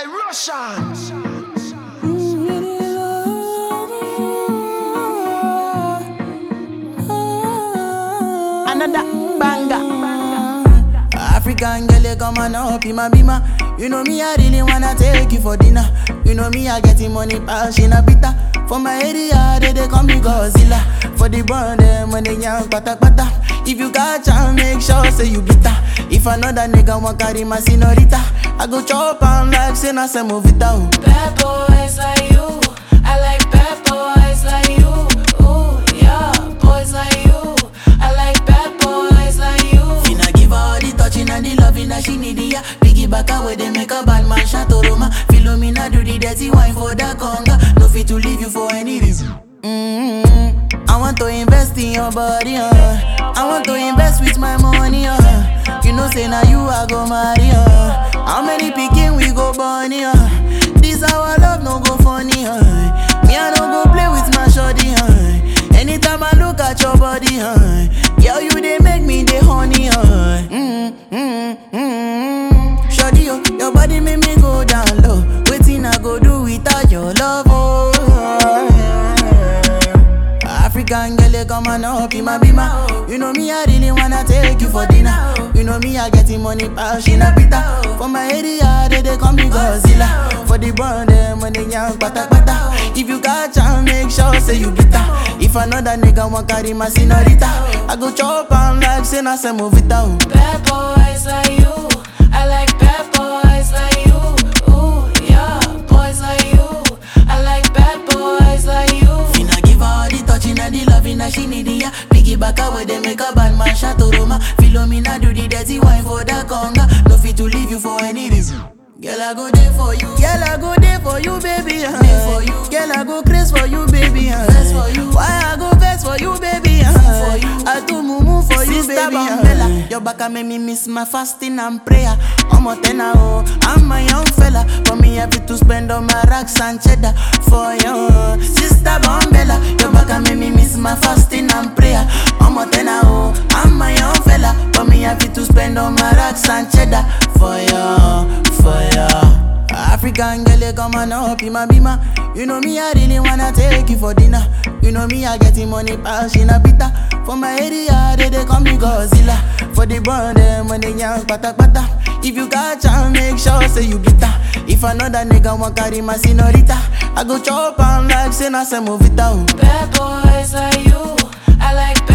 Hey, Russian. Another banger. African girl, you come on up in my bima. You know me, I really wanna take you for dinner. You know me, I getting money, passion a bitter. For my area, they call me Godzilla. For the band, them when they young pata pata. If you got chance, make sure say you bitter. If another nigga want carry my senorita, I go chop on like say na se movita. Bad boys like you, I like bad boys like you. Ooh, yeah, boys like you, I like bad boys like you. Finna give her all the touching and the loving that she need, yeah. Piggyback away, they make a bad man shot Roma. Philomena do the dirty wine for the conga. No fit to leave you for any reason. I want to invest in your body, I want to invest with my money, You know say now you I go marry, How many picking we go bunny, This our love no go funny, Me I don't go play with my shorty, Anytime I look at your body, Girl you they make me the honey, Shorty, your body make me go down low. Waiting I go do without your love, African girl, you come on up in my bima. You know me, I really wanna take you for dinner. You know me, I getting money, passion a bitter. For my area, they call me Godzilla. For the band, them when they young pata pata. If you got chance, make sure say you bitter. If another nigga want carry my senorita, I go chop on like say na se movita. Bad boys like you, I like bad boys like you. Ooh, yeah, boys like you, I like bad boys like you. Finna give her all the touching and the loving that she need, yeah. Piggyback away, they make a bad man shot Roma. Philomena do the dirty wine for the conga. No fit to leave you for any reason. Girl, I go there for you. Girl, I go there for you, baby. For you. Girl, I go crazy for you, baby. For you. Why I go vex for you, baby? For you. I do mumu for you, Sister baby. Bambella. Your back make me miss my fasting and prayer. I'm a tenor, I'm a young fella. For me, happy to spend on my racks and cheddar for you, Sister Bambella. Your back make me miss my fasting and prayer. I'm a tenor, I'm a young fella. For me, happy to spend on my racks and cheddar for you. African girl, you come on up in my bima. You know me, I really wanna take you for dinner. You know me, I getting money, passion a bitter. For my area, they call me Godzilla. For the band, them when they young pata pata. If you got chance, make sure say you bitter. If another nigga want carry my senorita, I go chop on like say na se movita. Bad boys like you, I like bad